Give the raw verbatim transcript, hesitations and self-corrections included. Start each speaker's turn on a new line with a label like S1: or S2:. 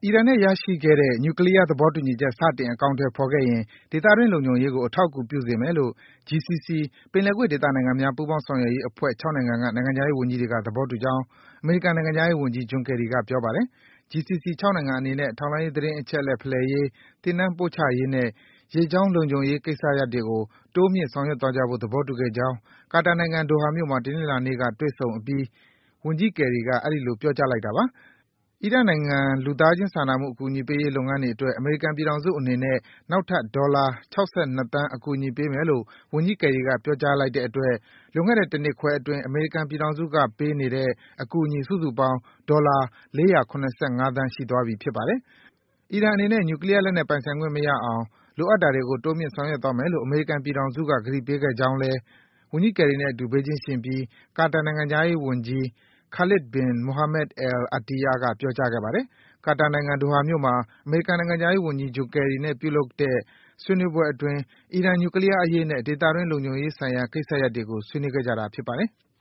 S1: အီရန်နဲ့ ရရှိခဲ့တဲ့ နျူကလီးယား သဘောတူညီချက် စတင် အကောင်အထည်ဖော်ခဲ့ရင် ဒေသတွင်း လုံခြုံရေးကို အထောက်အကူပြုစေမယ်လို့ ဂျီ စီ စီ ပင်လယ်ကွေ့ဒေသနိုင်ငံများ ပူးပေါင်းဆောင်ရွက်ရေးအဖွဲ့ ၆ နိုင်ငံက နိုင်ငံခြားရေးဝန်ကြီးတွေက သဘောတူကြောင်း အမေရိကန် နိုင်ငံခြားရေးဝန်ကြီး John Kerry က ပြောပါတယ်။ ဂျီ စီ စီ ၆ နိုင်ငံအနေနဲ့ ထောက်လှမ်းရေး သတင်းအချက်အလက် ဖလှယ်ရေး၊ သင်တန်းပို့ချရေးနဲ့ ရေကြောင်းလုံခြုံရေး ကိစ္စရပ်တွေကို တိုးမြှင့် ဆောင်ရွက်သွားကြဖို့ သဘောတူခဲ့ကြောင်း ကာတာနိုင်ငံ၊ ဒိုဟာမြို့မှာ တနင်္လာနေ့က တွေ့ဆုံအပြီး ဝန်ကြီး Kerry က အဲဒီလို ပြောကြားလိုက်တာပါ။ အီရတ်နိုင်ငံ လူသားချင်းစာနာမှု အကူအညီပေးရေး လုပ်ငန်းတွေအတွက် အမေရိကန်ပြည်ထောင်စုအနေနဲ့ နောက်ထပ် ဒေါ်လာ ၆၂ သန်း အကူအညီပေးမယ်လို့ ဝန်ကြီး Kerry က ပြောကြားလိုက်တဲ့အတွက် လွန်ခဲ့တဲ့ တနှစ်ခွဲအတွင်း အမေရိကန်ပြည်ထောင်စုက ပေးနေတဲ့ အကူအညီ စုစုပေါင်း ဒေါ်လာ ၄၇၅ သန်း ရှိသွားပြီ ဖြစ်ပါတယ်။ အီရန်အနေနဲ့ နျူကလီးယားလက်နက် ပိုင်ဆိုင်ခွင့်မရအောင် လိုအပ်တာတွေကို တိုးမြှင့် ဆောင်ရွက်သွားမယ်လို့ အမေရိကန်ပြည်ထောင်စုက ကတိပေးခဲ့ကြောင်းလည်း ဝန်ကြီး Kerry နဲ့အတူ ဘေဂျင်းယှဉ်ပြီး ကာတာနိုင်ငံခြားရေးဝန်ကြီး Khalid bin Mohammed Al Attiyah က ပြောကြားခဲ့ပါတယ်။ ကာတာနိုင်ငံ၊ ဒိုဟာမြို့မှာ အမေရိကန်နိုင်ငံခြားရေးဝန်ကြီး John Kerry နဲ့ ပြုလုပ်တဲ့ ဆွေးနွေးပွဲအတွင်း အီရန် နျူကလီးယားအရေးနဲ့ ဒေသတွင်း လုံခြုံရေးဆိုင်ရာ ကိစ္စရပ်တွေကို ဆွေးနွေးခဲ့ကြတာ ဖြစ်ပါတယ်။